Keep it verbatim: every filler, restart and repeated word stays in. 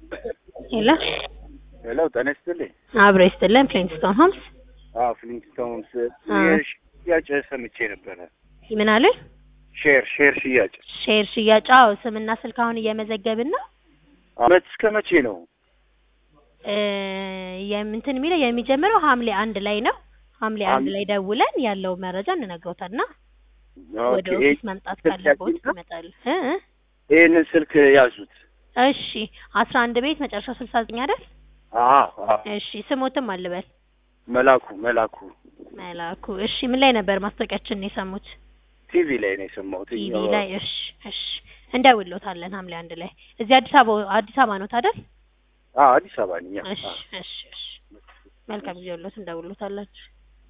ሄሎ ሄሎ ጤና ይስጥልኝ። አብሮ ይስጥልን። ፍሊንትስቶን ሆምስ። አዎ ፍሊንትስቶን ሆምስ ሽያጭ ሰምቼ ነበረ። ምን አለ? ሼር ሼር ሽያጭ ሼር ሽያጭ። አዎ ስምና ስልክ አሁን እየመዘገብን ነው። አመት እስከ መቼ ነው? እ የምንትን የሚለው የሚጀምረው ሐምሌ አንድ ላይ ነው። ሐምሌ አንድ ላይ ደውለን ያለው መረጃ እንነግሮታልና ወደ ኦፊስ መምጣት ካለበት ይመጣል። እ ይሄንን ስልክ ያዙት። እሺ አስራ አንድ ቤት መጨረሻው ስልሳ ዘጠኝ አይደል? አዎ አዎ። እሺ ስሞትም አልበል። መላኩ መላኩ መላኩ። እሺ ምን ላይ ነበር ማስታወቂያችንን የሰሙት? ቲቪ ላይ ነው የሰማሁት። ቲቪ ላይ። እሺ እሺ እንደውሎታለን ሐምሌ አንድ ላይ። እዚህ አዲስ አበባ አዲስ አበባ ነው አይደል? አዎ አዲስ አበባ ነኝ። እሺ እሺ እሺ መልካም ጊዜ ሁሉ እንደውሎታላችሁ።